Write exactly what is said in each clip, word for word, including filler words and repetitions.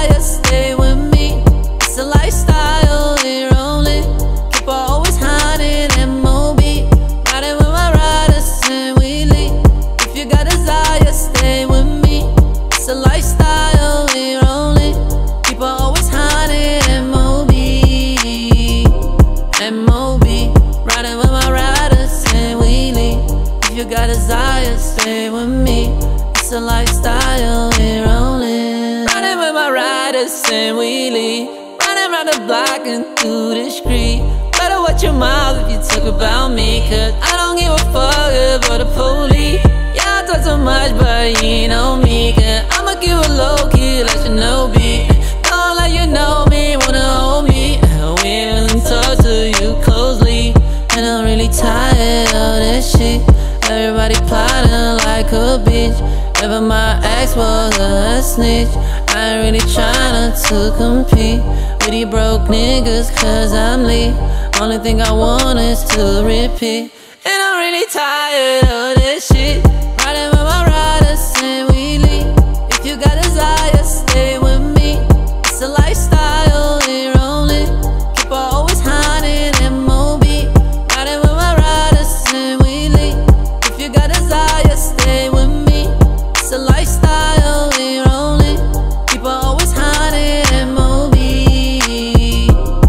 desire, stay with me. It's a lifestyle, we're rolling. Keep her always hunting M O B. Riding with my riders and we leave. If you got desire, stay with me. It's a lifestyle, we're rolling. Keep her always hunting M O B. M O B. Riding with my riders and we leave. If you got desire, stay with me. It's a lifestyle, we're rolling. Riding with my riders and we leave. Riding around the block and through the street. Better watch your mouth if you talk about me, cause I don't give a fuck about the police. Yeah, I talk so much, but you know me, cause I'ma give a low key, let you know me. Don't let you know me, wanna hold me. We ain't really talk to you closely. And I'm really tired of this shit. Everybody plotting like a bitch. Ever my ex was a snitch. I ain't really tryna to compete with these broke niggas, cause I'm lit. Only thing I want is to repeat. And I'm really tired of this shit. Riding with my riders and we leave. If you got desire, stay with me. It's a lifestyle, we're rolling. Keep her always hunting M O B. Riding with my riders and we leave. If you got desire, stay with me. It's a lifestyle, we're rolling. Keep her always hunting M O B.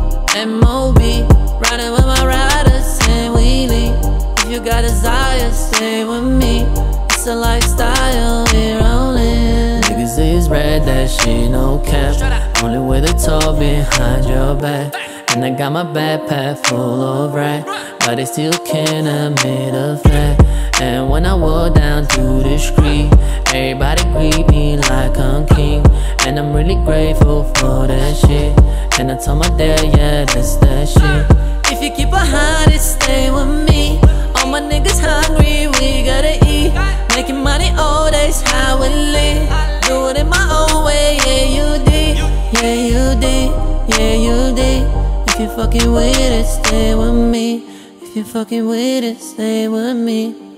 M O B. Riding with my riders and we leave. If you got desire, stay with me. It's a lifestyle, we're rolling. Niggas is red, that shit no cap. Only way they talk behind your back. And I got my backpack full of rap, but they still can't admit a fact. And when I walk down through the street, everybody greet me like I'm king. And I'm really grateful for that shit. And I told my dad, yeah, that's that shit. If you keep a hundred, stay with me. All my niggas hungry, we gotta eat. Making money all day's how we live. Do it in my own way, yeah you did. Yeah you did, yeah you did. If you fucking with it, stay with me. If you fucking with it, stay with me.